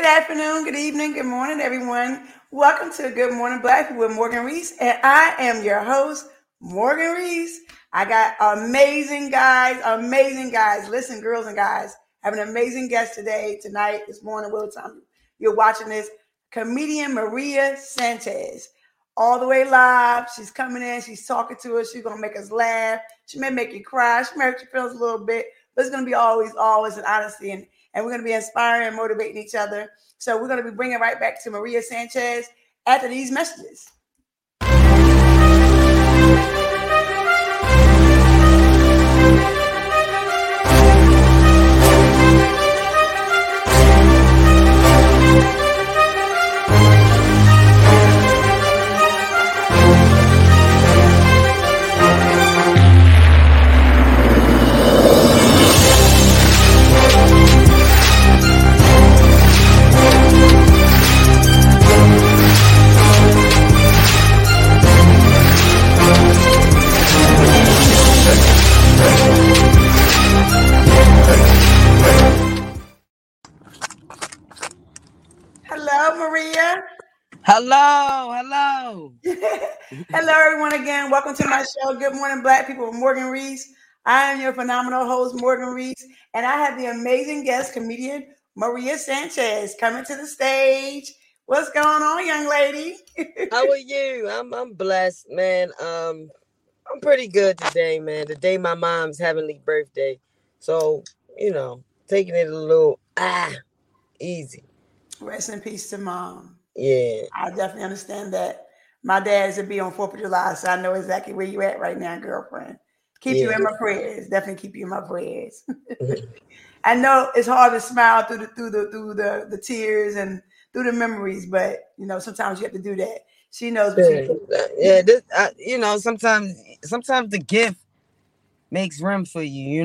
afternoon, good evening, good morning, everyone. Welcome to Good Morning Black People with Morgan Reese, and I am your host, Morgan Reese. I got amazing guys. Listen, girls and guys, I have an amazing guest today, tonight, this morning, will time you're watching this. Comedian Maria Sanchez, all the way live. She's coming in, she's talking to us, she's gonna make us laugh. She may make you cry, she may hurt your feelings a little bit, but it's gonna be always an honesty and we're going to be inspiring and motivating each other. So we're going to be bringing right back to Maria Sanchez after these messages. Hello, Maria. Hello. Hello, everyone, again. Welcome to my show, Good Morning Black People with Morgan Reese. I am your phenomenal host, Morgan Reese, and I have the amazing guest, comedian Maria Sanchez, coming to the stage. What's going on, young lady? How are you? I'm blessed, man. I'm pretty good today, man. Today my mom's heavenly birthday. So, taking it a little easy. Rest in peace to mom. Yeah. I definitely understand that. My dad is to be on 4th of July, so I know exactly where you at right now, girlfriend. Keep you in my prayers. Definitely keep you in my prayers. I know it's hard to smile through the tears and through the memories, but sometimes you have to do that. She knows what you do. Yeah, sometimes the gift makes room for you,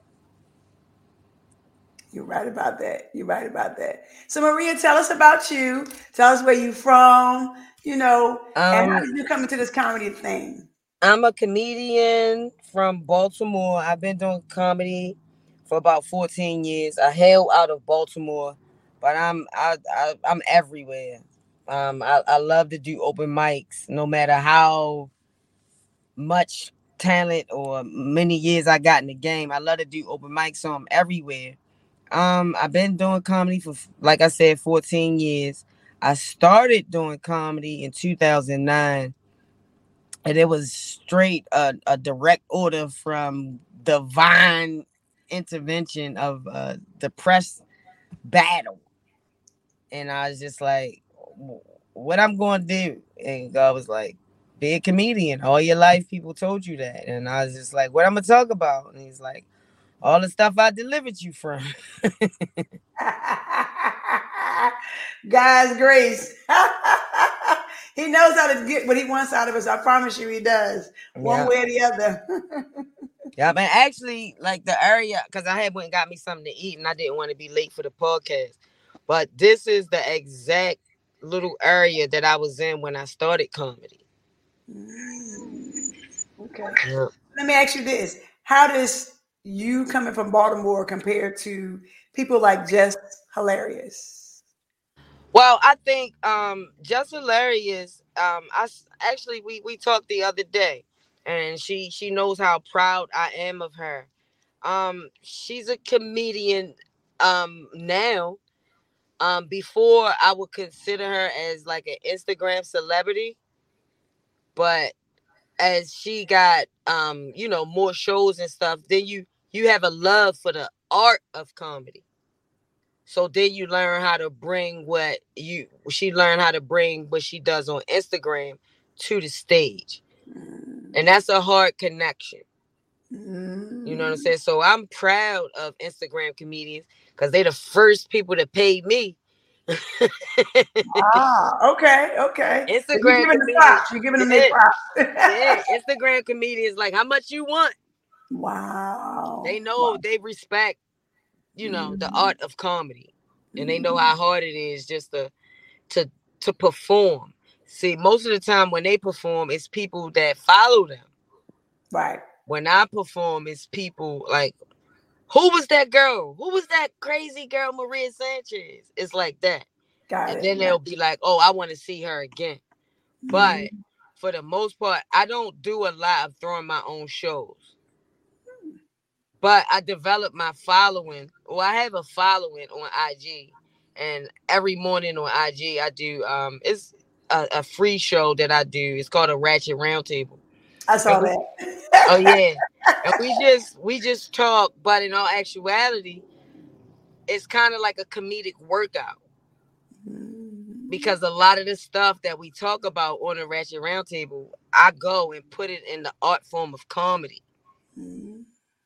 You're right about that. So Maria, tell us about you. Tell us where you from, and how did you come into this comedy thing? I'm a comedian from Baltimore. I've been doing comedy for about 14 years. I hail out of Baltimore, but I'm everywhere. I love to do open mics, no matter how much talent or many years I got in the game. I love to do open mics, so I'm everywhere. I've been doing comedy for, like I said, 14 years. I started doing comedy in 2009. And it was straight a direct order from divine intervention of the press battle. And I was just like, what I'm going to do? And God was like, be a comedian. All your life, people told you that. And I was just like, what I'm going to talk about? And he's like, all the stuff I delivered you from. God's grace. He knows how to get what he wants out of us. I promise you he does. One way or the other. Yeah, but actually, like the area, because I had went and got me something to eat and I didn't want to be late for the podcast. But this is the exact little area that I was in when I started comedy. Okay. Yeah. Let me ask you this. How does you coming from Baltimore compare to people like Just Hilarious? Well, I think Just Hilarious, we talked the other day, and she knows how proud I am of her. She's a comedian now. Before I would consider her as like an Instagram celebrity, but as she got more shows and stuff, then you have a love for the art of comedy. So then you learn how to bring she learned how to bring what she does on Instagram to the stage. And that's a hard connection. You know what I'm saying? So I'm proud of Instagram comedians because they're the first people to pay me. Okay. Instagram comedians. You're giving them their props. Yeah, Instagram comedians, like, how much you want? Wow. They know, they respect, the art of comedy. And they know how hard it is just to perform. See, most of the time when they perform, it's people that follow them. Right. When I perform, it's people like, who was that girl? Who was that crazy girl, Maria Sanchez? It's like that. Got And it. then they'll be like, oh, I want to see her again. But Mhm. for the most part, I don't do a lot of throwing my own shows. But I developed my following. Well, I have a following on IG. And every morning on IG, I do, it's a free show that I do. It's called a Ratchet Roundtable. I And saw we, oh, that. yeah. And we just talk, but in all actuality, it's kind of like a comedic workout Mhm. because a lot of the stuff that we talk about on the Ratchet Roundtable, I go and put it in the art form of comedy. Mhm.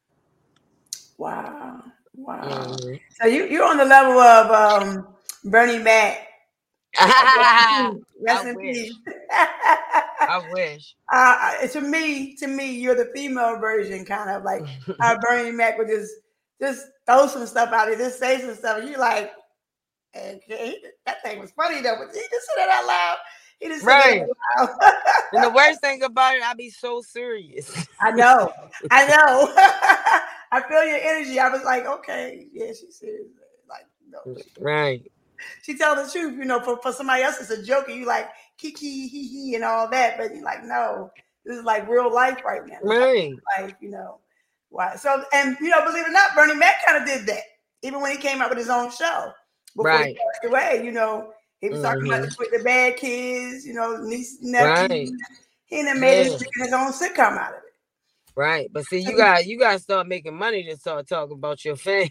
Wow. Wow. Hmm. So you're on the level of Bernie Mac. Rest in I peace. Rest in peace. wish. I wish. To me, you're the female version, kind of like how Bernie Mac would just throw some stuff out there, just say some stuff, and you're like, okay, that thing was funny though, but he just said it out loud. He just said it Right. out loud. And the worst thing about it, I be so serious. I know, I know. I feel your energy. I was like, okay, yeah, she's serious. Like, no, Right. she tell the truth. For somebody else, it's a joke, and you like kiki, hee hee, and all that. But you're like, no, this is like real life right now. It's like Right. real life. Why? So, and believe it or not, Bernie Mac kind of did that. Even when he came out with his own show before he Right. passed away, he was talking about Hmm. the bad kids, nieces, nephews. Right. He done made Yeah. his own sitcom out of it. Right. But see, So, you got to start making money to start talking about your family.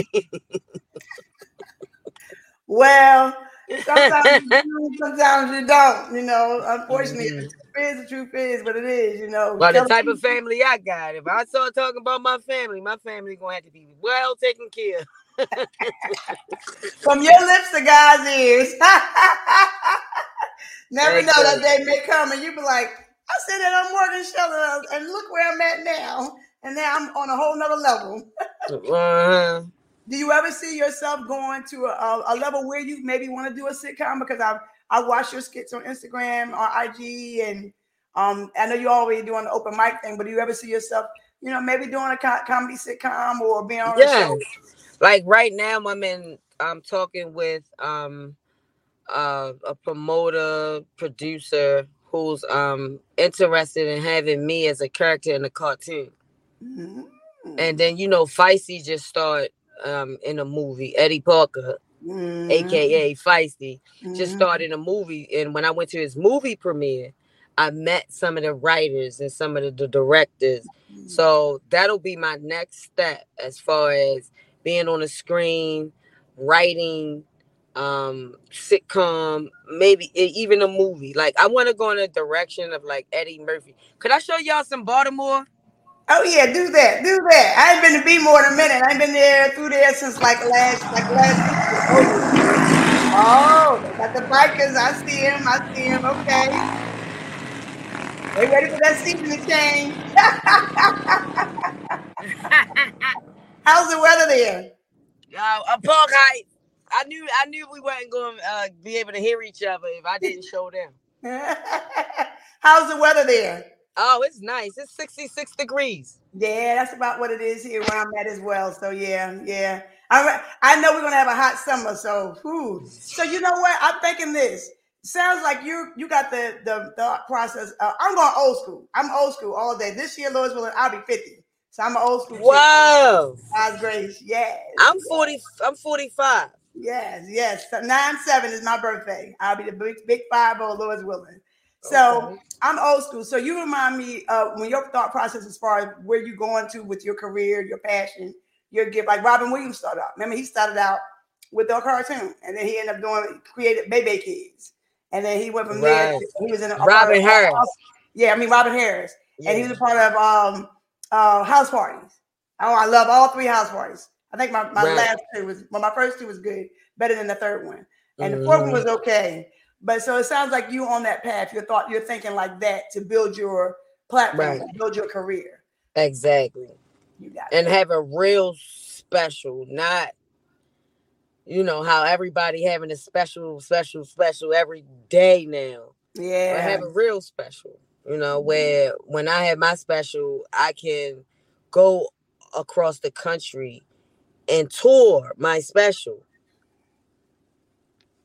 well, sometimes you do, sometimes you don't. Unfortunately, Hmm. the truth is what it is. Well, the Tell the type of truth. family I got, if I start talking about my family gonna have to be well taken care of. From your lips to God's ears. Never know that Exactly. day may come and you be like, I said that on Morgan Show and look where I'm at now. And now I'm on a whole nother level. Uh-huh. Do you ever see yourself going to a level where you maybe want to do a sitcom? Because I watch your skits on Instagram or IG, and I know you already doing the open mic thing. But do you ever see yourself, maybe doing a comedy sitcom or being on a show? Yes. Like right now, I'm talking with a promoter producer who's interested in having me as a character in the cartoon. Mm-hmm. And then Feisty just started in a movie. Eddie Parker, Mm-hmm. aka Feisty, just Mm-hmm. started a movie. And when I went to his movie premiere, I met some of the writers and some of the directors. So that'll be my next step as far as being on the screen, writing, sitcom, maybe even a movie. Like I want to go in the direction of like Eddie Murphy. Could I show y'all some Baltimore? Oh yeah, do that, do that. I ain't been to Bmore in a minute. I ain't been there through there since like last week or so. Oh, they got the bikers. I see him. I see him. Okay, they ready for that season to change. How's the weather there? Park Heights. I knew we weren't going to be able to hear each other if I didn't show them. How's the weather there? Oh, it's nice. It's 66 degrees. Yeah, that's about what it is here where I'm at as well. So yeah, yeah. I know we're gonna have a hot summer. So, whew. So you know what? I'm thinking this. Sounds like you got the thought process. I'm going old school. I'm old school all day. This year, Lord's willing, I'll be 50. So I'm an old school chick. Whoa. God's grace. Yes. I'm 40. I'm 45. Yes, yes. So 9/7 is my birthday. I'll be the big 5-0, Lord's willing. So Okay. I'm old school. So you remind me of when your thought process as far as where you're going to with your career, your passion, your gift. Like Robin Williams started out. Remember, he started out with a cartoon, and then he ended up created Baby Kids, and then he went from there. Right. He was in a part of Robin Harris. yeah, I mean Robin Harris, and he Yeah. was a part of house parties. Oh, I love all three house parties. I think my Right. last two was my first two was good, better than the third one, and the fourth one Hmm. was okay. But so it sounds like you on that path. You're thinking like that to build your platform, Right. build your career. Exactly. You got And it. have a real special, not how everybody having a special, special, special every day now. But Yeah. have a real special, where when I have my special, I can go across the country and tour my special.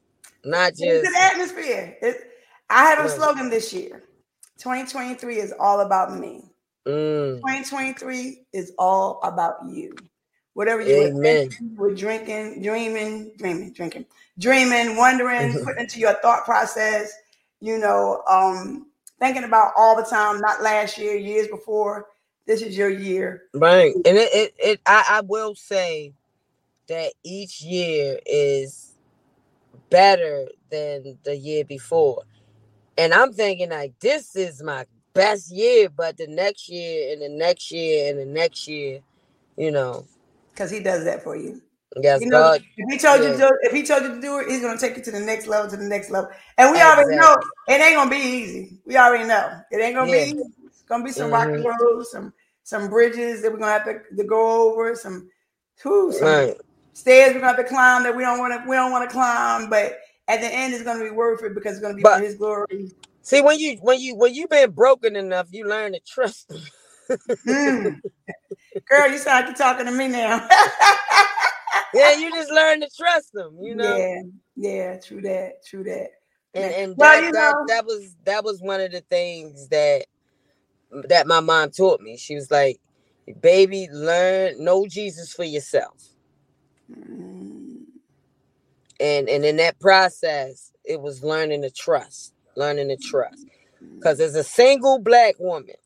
Not It's an just atmosphere. I have a right. slogan this year. 2023 is all about me. Mm, 2023 is all about you. Whatever you were amen. thinking, you were drinking, dreaming, wondering, putting into your thought process, thinking about all the time, not last year, years before. This is your year. Right. And I will say that each year is better than the year before. And I'm thinking like this is my best year, but the next year and the next year and the next year, you know, Because he does that for you. yes, You know, God, if he told you to yeah, do it, if he told you to do it, he's gonna take you to the next level, to the next level. And we already know exactly. it ain't gonna be easy. We already know it ain't gonna be Yeah. easy. It's gonna be some rocky Mm-hmm. roads, some bridges that we're gonna have to go over, some Right. stairs we're gonna have to climb that we don't want to climb. But at the end, it's gonna be worth it because it's gonna be for But His glory. see, when you been broken enough, you learn to trust them. Mm. Girl, you sound like you're talking to me now. Yeah, you just learn to trust them, Yeah, yeah, true that, true that. And Man. and Well, that was one of the things that my mom taught me. She was like, "Baby, know Jesus for yourself." mm, And in that process, it was learning to trust. Because as a single black woman,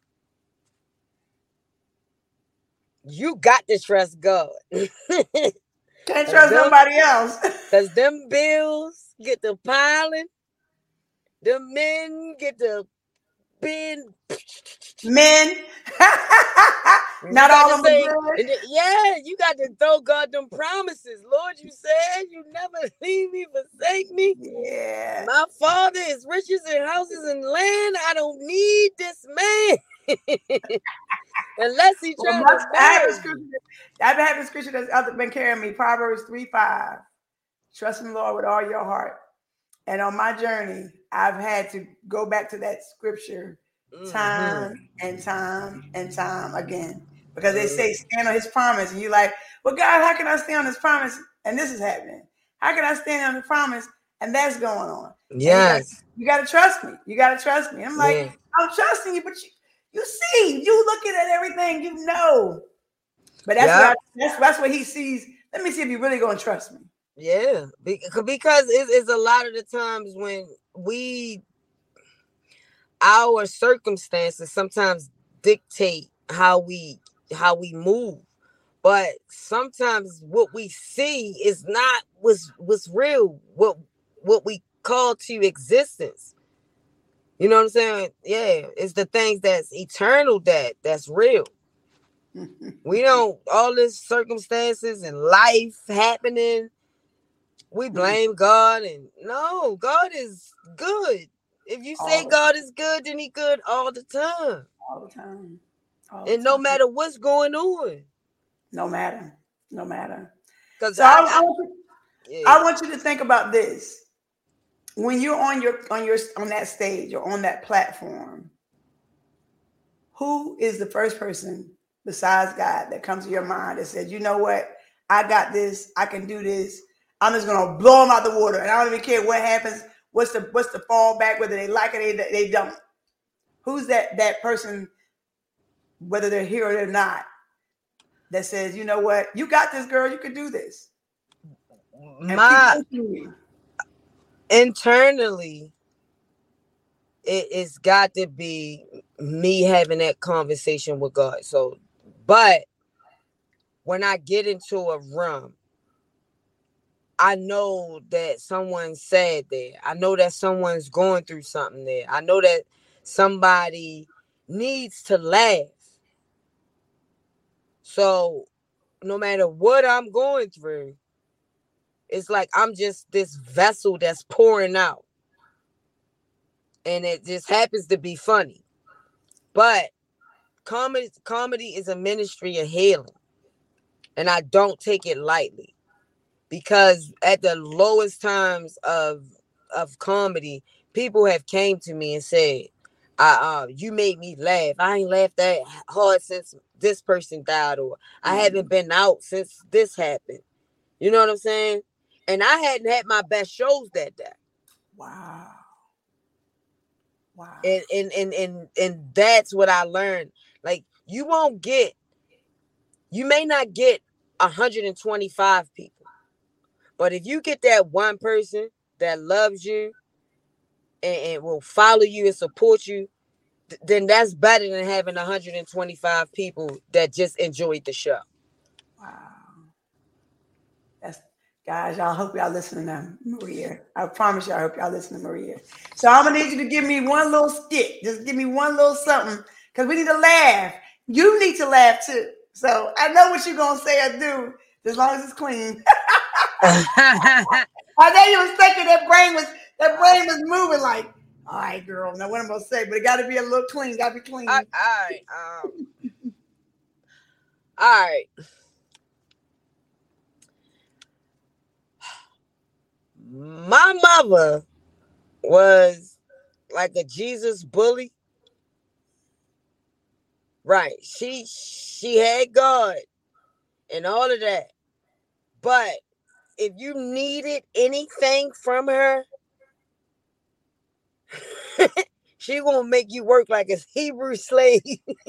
you got to trust God. can't Cause trust them, nobody else. cause them bills get to piling, the men get to being. Men, You not got all to of them say, are good. yeah, you got to throw God them promises. Lord, you said you never leave me, forsake me. Yeah. My father is riches and houses and land. I don't need this man. Unless he Well, trying to I have a marry me. scripture. I've had a scripture that's been carrying me. Proverbs 3:5. Trust in the Lord with all your heart. And on my journey, I've had to go back to that scripture Mm-hmm. time and time and time again. Because they Mm-hmm. say stand on his promise. And you're like, well, God, how can I stand on his promise? And this is happening. How can I stand on the promise? And that's going on. And Yes. you gotta trust me. You gotta trust me. I'm like, Yeah. I'm trusting you, but you see, you looking at everything, you know. But Yep. that's what he sees. Let me see if you really gonna trust me. Yeah. Because it's a lot of the times when our circumstances sometimes dictate how we move. But sometimes what we see is not what's real, what we call to existence. You know what I'm saying? Yeah, it's the things that's eternal that's real. We don't all this circumstances and life happening. We blame God, and no, God is good. If you say all, God is good, then he good all the time. all the time. All the And no time. matter what's going on. No matter. No matter. Cause So I yeah. I want you to think about this. When you're on that stage or on that platform, who is the first person besides God that comes to your mind that says, you know what, I got this, I can do this. I'm just gonna blow them out the water, and I don't even care what happens. What's the fallback? Whether they like it, or they don't. Who's that person, whether they're here or they're not, that says, you know what, you got this, girl, you can do this, and keep My pushing you. internally, it's got to be me having that conversation with God. So, but when I get into a room, I know that someone's sad there. I know that someone's going through something there. I know that somebody needs to laugh. So, no matter what I'm going through, it's like I'm just this vessel that's pouring out. And it just happens to be funny. But comedy is a ministry of healing. And I don't take it lightly. Because at the lowest times of comedy, people have came to me and said, you made me laugh. I ain't laughed that hard since this person died, or I haven't been out since this happened. You know what I'm saying? And I hadn't had my best shows that day. Wow. Wow. And that's what I learned. Like, you may not get 125 people, but if you get that one person that loves you and will follow you and support you, then that's better than having 125 people that just enjoyed the show. Wow. That's guys, y'all hope y'all listening to Maria. I promise you, I hope y'all listen to Maria. So I'm gonna need you to give me one little skit. Just give me one little something. Because we need to laugh. You need to laugh too. So I know what you're gonna say or do, as long as it's clean. I know you was thinking that brain was moving like, all right, girl. Now what I'm gonna say, but it gotta be a little clean, gotta be clean. All right. My mother was like a Jesus bully. Right. She had God and all of that. But if you needed anything from her, she gonna make you work like a Hebrew slave.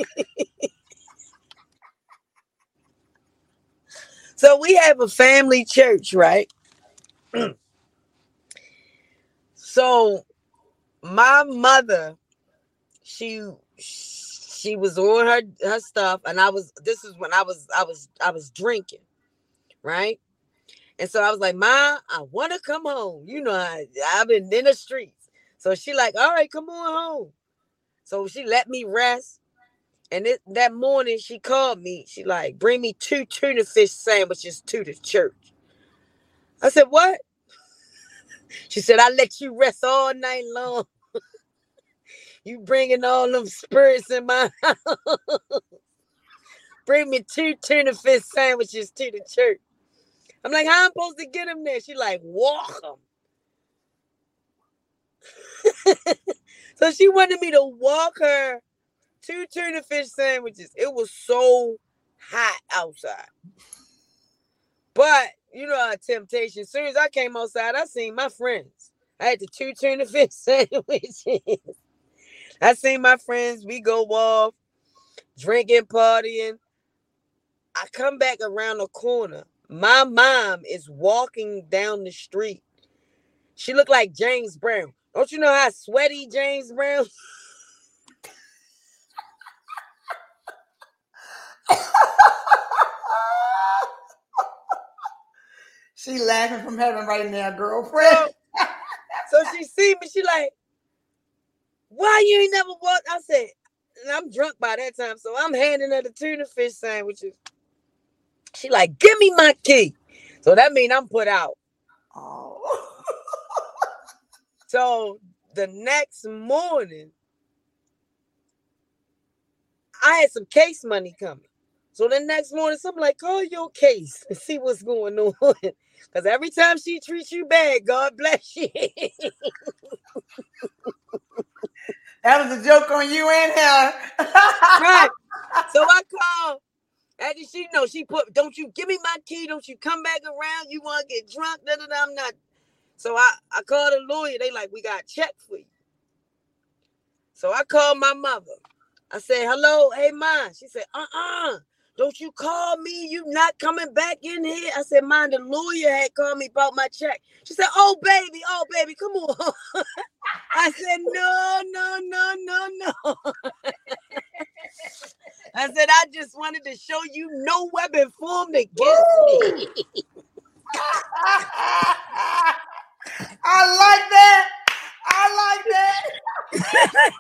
So we have a family church, right? So my mother, she was on her stuff, and this is when I was drinking, right? And so I was like, Ma, I want to come home. You know, I've been in the streets. So she like, all right, come on home. So she let me rest. And that morning she called me. She like, bring me 2 tuna fish sandwiches to the church. I said, what? She said, I let you rest all night long. You bringing all them spirits in my house. Bring me 2 tuna fish sandwiches to the church. I'm like, how am I supposed to get them there? She like, walk them. So she wanted me to walk her 2 tuna fish sandwiches. It was so hot outside. But, you know, a temptation. As soon as I came outside, I seen my friends. I had the 2 tuna fish sandwiches. I seen my friends. We go off, drinking, partying. I come back around the corner. My mom is walking down the street. She looked like James Brown. Don't you know how sweaty James Brown? She laughing from heaven right now, girlfriend. So she see me. She like, why you ain't never walked? I said, and I'm drunk by that time, so I'm handing her the tuna fish sandwiches. She like, give me my key. So that means I'm put out. Oh. So the next morning, I had some case money coming. So the next morning, something like, call your case and see what's going on. Because every time she treats you bad, God bless you. That was a joke on you and her. Right. So I called. After she put, don't you give me my key? Don't you come back around? You want to get drunk? I'm not. So I called a lawyer. They like, we got a check for you. So I called my mother. I said, hello, hey, Ma. She said, don't you call me. You not coming back in here. I said, Ma, the lawyer had called me about my check. She said, oh, baby, come on. I said, no. I said, I just wanted to show you no weapon formed against me. I like that.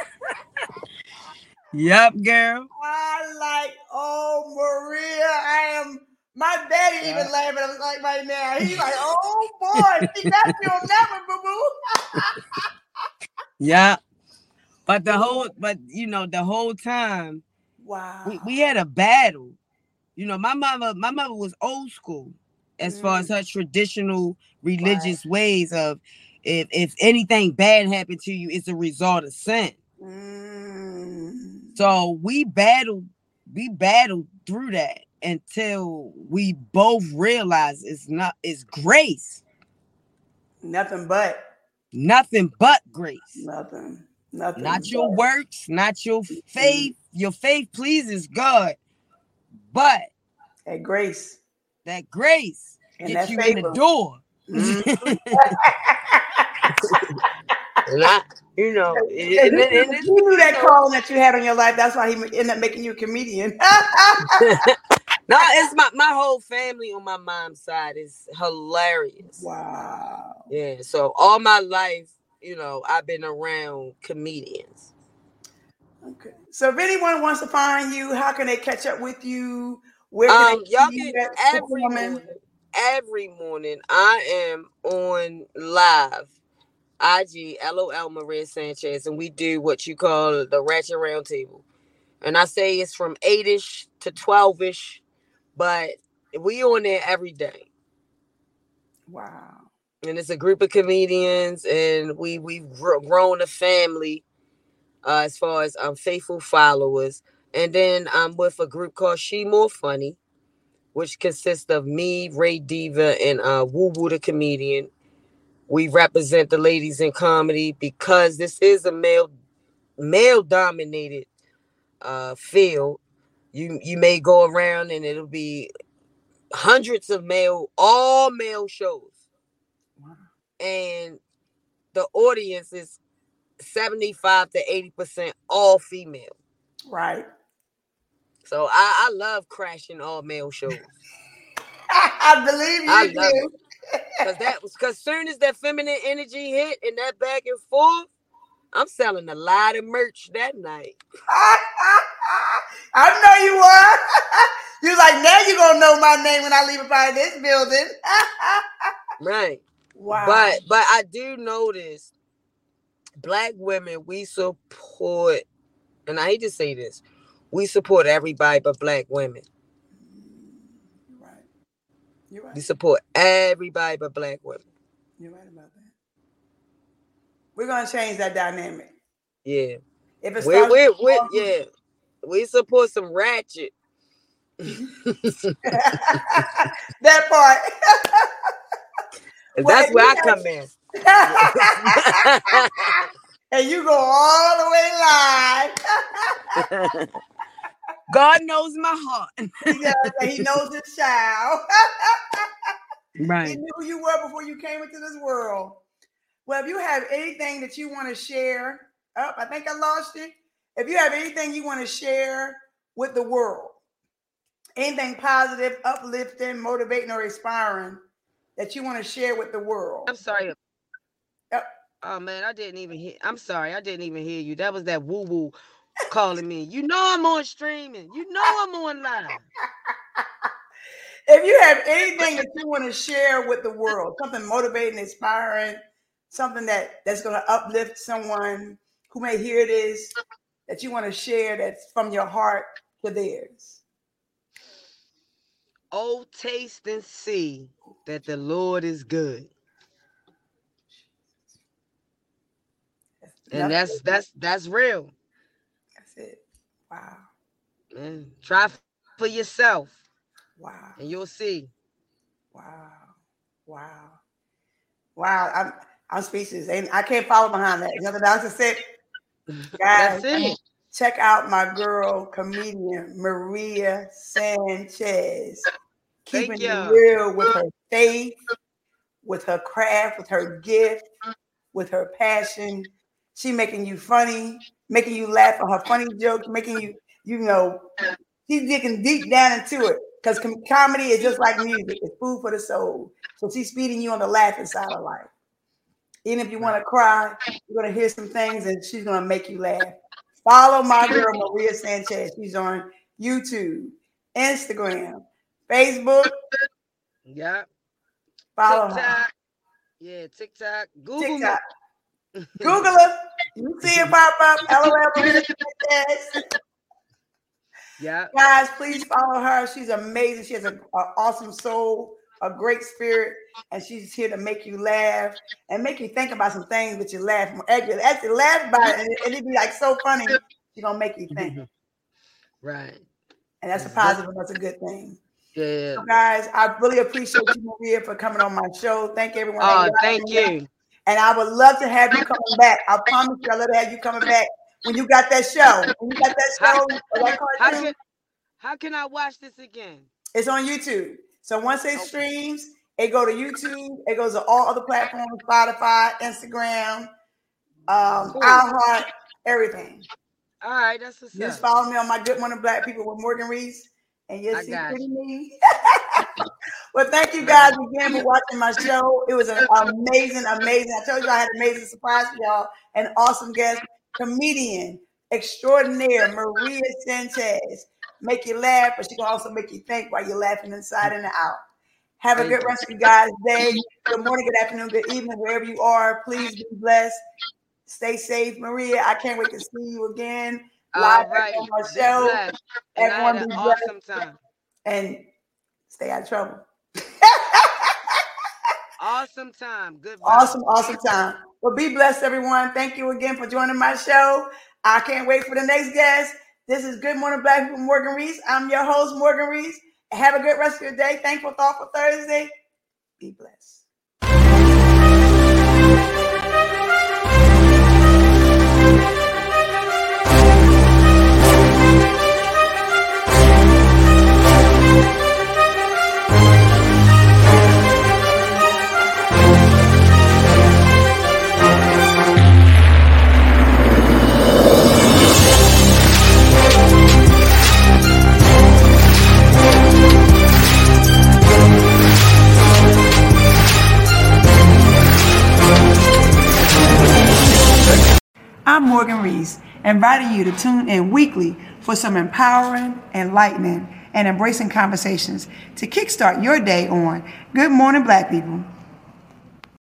Yep, girl. Oh, Maria, my daddy even laughing. I was like right now. He's like, oh boy, see, that's your never, boo-boo. Yeah. But the whole time, wow, we had a battle. You know, my mother was old school as far as her traditional religious ways of if anything bad happened to you, it's a result of sin. So we battled through that until we both realized it's grace. Nothing but. Nothing but grace. Nothing. Not your works, not your faith. Your faith pleases God, but that grace and gets you in the door. Mm-hmm. And I, you know, and it's, you knew that calling that you had on your life. That's why he ended up making you a comedian. No, it's my whole family on my mom's side is hilarious. Wow. Yeah. So all my life, you know, I've been around comedians. Okay. So if anyone wants to find you, how can they catch up with you? Where can they y'all see can every morning I am on live. IG LOL Maria Sanchez, and we do what you call the Ratchet Roundtable. And I say it's from 8-ish to 12-ish, but we on there every day. Wow. And it's a group of comedians, and we've grown a family as far as faithful followers. And then I'm with a group called She More Funny, which consists of me, Ray Diva, and Woo Woo the comedian. We represent the ladies in comedy because this is a male dominated field. You may go around and it'll be hundreds of all male shows. Wow. And the audience is 75 to 80% all female. Right. So I love crashing all male shows. I believe you do. Because soon as that feminine energy hit and that back and forth, I'm selling a lot of merch that night. I know you are. You're like, now you're going to know my name when I leave by this building. Right. Wow. But I do notice Black women, we support, and I hate to say this, we support everybody but Black women. Right. You're right. We support everybody but Black women. You're right about that. We're going to change that dynamic. Yeah. If it starts yeah. We support some ratchet. That part. That's where I come in. And you go all the way live. God knows my heart. He knows his child. Right. He knew who you were before you came into this world. Well, if you have anything that you want to share, I think I lost you. If you have anything you want to share with the world, anything positive, uplifting, motivating, or inspiring that you want to share with the world. I'm sorry. Oh man, I didn't even hear. I'm sorry, I didn't even hear you. That was that woo woo calling me. You know I'm on streaming. You know I'm on live. If you have anything that you want to share with the world, something motivating, inspiring, something that's going to uplift someone who may hear this, that you want to share that's from your heart to theirs. Oh, taste and see that the Lord is good. And that's real. That's it. Wow. Man, try for yourself. Wow. And you'll see. Wow. Wow. Wow. I'm speechless. I can't follow behind that. Nothing else to say. Guys, that's it. Check out my girl, comedian Maria Sanchez. Keeping it real with her faith, with her craft, with her gift, with her passion. She making you funny, making you laugh on her funny jokes, making you, she's digging deep down into it. Because comedy is just like music. It's food for the soul. So she's feeding you on the laughing side of life. Even if you want to cry, you're going to hear some things and she's going to make you laugh. Follow my girl, Maria Sanchez. She's on YouTube, Instagram, Facebook. Yeah. Follow TikTok. her. Yeah, TikTok. Google TikTok. Google her. You see it pop up. LOL Maria Sanchez. Yeah. Guys, please follow her. She's amazing. She has an awesome soul, a great spirit, and she's here to make you laugh and make you think about some things that you laugh. Actually laugh about it, and it'd be like so funny. She's gonna make you think. Right. And that's a positive. That's a good thing. Yeah. So guys, I really appreciate you, Maria, for coming on my show. Thank everyone. Oh, thank you. And I would love to have you coming back. I promise you, I'd love to have you coming back when you got that show. When you got that show or that cartoon. How can I watch this again? It's on YouTube. So once it streams, it go to YouTube. It goes to all other platforms: Spotify, Instagram, iHeart, everything. All right, that's what's Just follow me on my Good Morning Black People with Morgan Reese, and you'll see pretty me. Well, thank you guys again for watching my show. It was an amazing. I told you I had an amazing surprise for y'all. An awesome guest, comedian extraordinaire, Maria Sanchez. Make you laugh, but she can also make you think while you're laughing inside and out. Have a good rest of you guys' day. Good morning, good afternoon, good evening, wherever you are. Please be blessed. Stay safe, Maria. I can't wait to see you again live on our show. Everyone be blessed. Awesome time. And stay out of trouble. Awesome time. Good. Awesome time. Well, be blessed, everyone. Thank you again for joining my show. I can't wait for the next guest. This is Good Morning Black People, Morgan Reese. I'm your host, Morgan Reese. Have a good rest of your day. Thankful, Thoughtful Thursday. Be blessed. I'm Morgan Reese, inviting you to tune in weekly for some empowering, enlightening, and embracing conversations to kickstart your day on Good Morning Black People.